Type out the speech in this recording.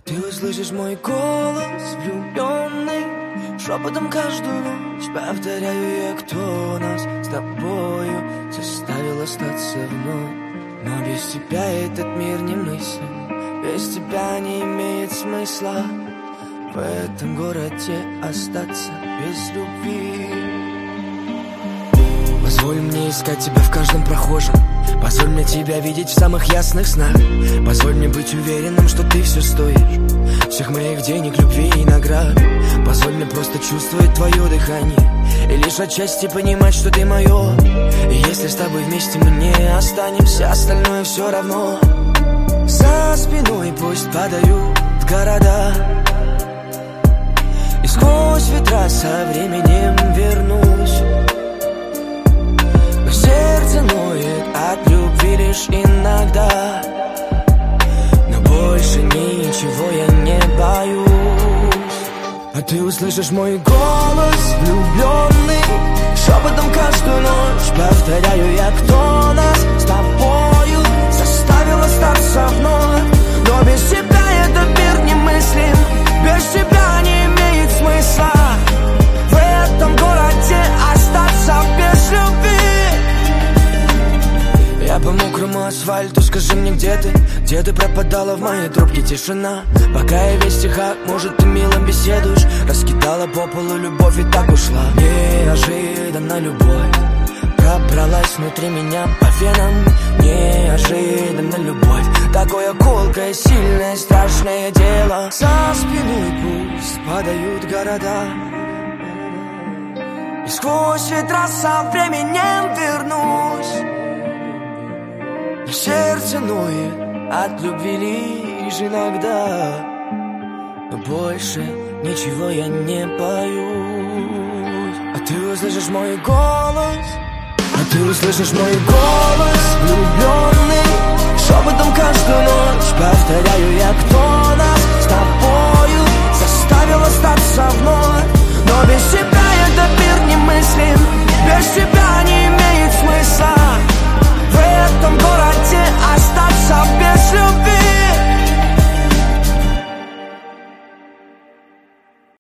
Ты услышишь мой голос влюбленный, шепотом каждую ночь повторяю я, кто нас с тобою заставил остаться вновь. Но без тебя этот мир не мыслим, без тебя не имеет смысла в этом городе остаться без любви. Позволь мне искать тебя в каждом прохожем, позволь мне тебя видеть в самых ясных снах, позволь мне быть уверенным, что ты все стоишь, всех моих денег, любви и наград. Позволь мне просто чувствовать твое дыхание и лишь отчасти понимать, что ты мое. И если с тобой вместе мы не останемся, остальное все равно. За спиной пусть падают города, и сквозь ветра со временем вернусь. Но сердце ноет от любви лишь иногда, но больше ничего я не боюсь. А ты услышишь мой голос влюбленный, шепотом каждую ночь повторяю я, кто нас с тобою заставил остаться вновь. Но без тебя этот мир не мыслим, без тебя не имеет смысла в этом городе остаться без любви. Я по мокрому асфальту, скажи мне, где ты пропадала в моей трубке тишина. Пока я весь тиха, может, ты мило беседуешь, раскидала по полу любовь и так ушла. Неожиданно любовь пробралась внутри меня по венам. Неожиданно любовь, такое колкое, сильное, страшное дело. За спиной пусть падают города, и сквозь ветра со временем вернусь. Но сердце ноет от любви лишь иногда, но больше ничего я не боюсь. А ты услышишь мой голос, а ты услышишь мой голос влюбленный, шепотом каждую ночь повторяю я, кто